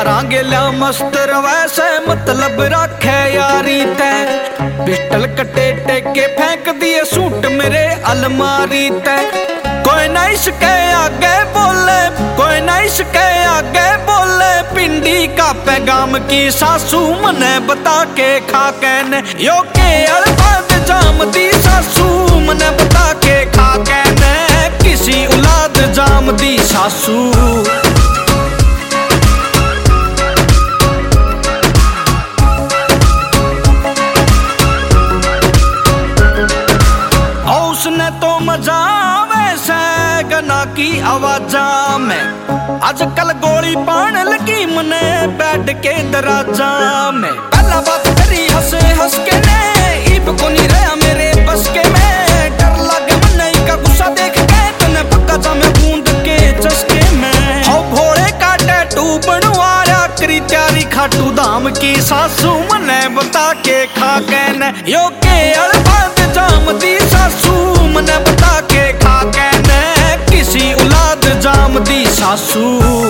यारा गेला मस्त वैसे मतलब रखे यारी तै पिस्टल कटे टेके फेंक दिए सूट मेरे अलमारी तै कोई ना इसके आगे बोले कोई ना इसके आगे बोले पिंडी का पैगाम की सासू मने बता के खा कहने यो के अलबाद जाम दी सासू मने बता के खा कहने किसी औलाद जाम दी सासू उसने तो मजा वैसे गना की आवाजा में आजकल गोली पान लगी मने बैठ के दराजा में पहला बात करी हंसे हंस के ने इब को नहीं रहा मेरे बस के में डर लगे मने का गुस्सा देख के तूने पक्का जा मैं बूंद के चस्के में हो भोले का टैटू बनवाया करी त्यारी खाटू धाम की सासू मने बता के खा कहने यो के अलबाद जाम दी सासू मने बता के खा कहने किसी औलाद जाम दी सासू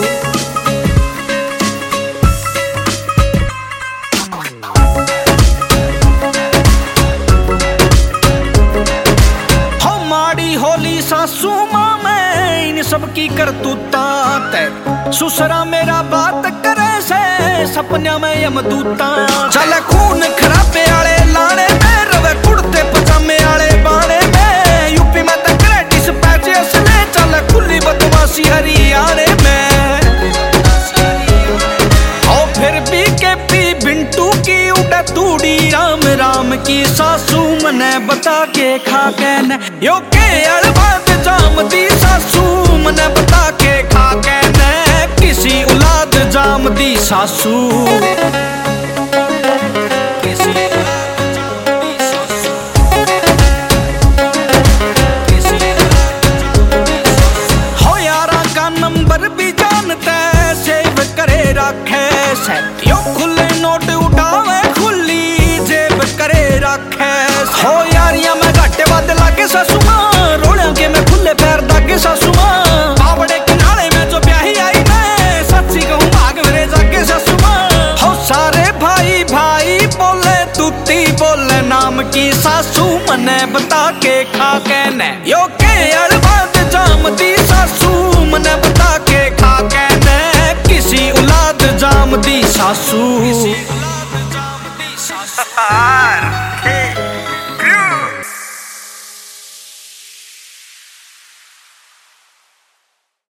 हो माड़ी होली सासू मां में इन सबकी करतूता तै सुसरा मेरा बात करे से सपना में यमदूता चल खून खराबे आले लाने में रवे कुड़ते पजामे आले बाणे में यूपी में तक डिस्पैच असले चल खुली बदमाशी हरियाणे में और फिर भी के पी बिंटू की उड़ा तूड़ी राम राम की सासू मने बता के खा कहने यो के अलबाद जाम दी सासू मने बता के खा कहने किसी औलाद जाम दी सासू यो खुले नोट उठावे खुली जेब करे रखे हो यारियां मैं घाटे वाद लागे सासू मां रोलियां के मैं खुले पैर दागे सासू मां बावड़े किनारे में जो ब्याही आई मैं सच्ची कहूं भाग मेरे जागे सासू मां हो सारे भाई भाई बोले तूती बोले नाम की सासू मने बता के खा कहने यो के अलबाद जाम दी सासू मने बता के खा कहने किसी औलाद जाम दी सासू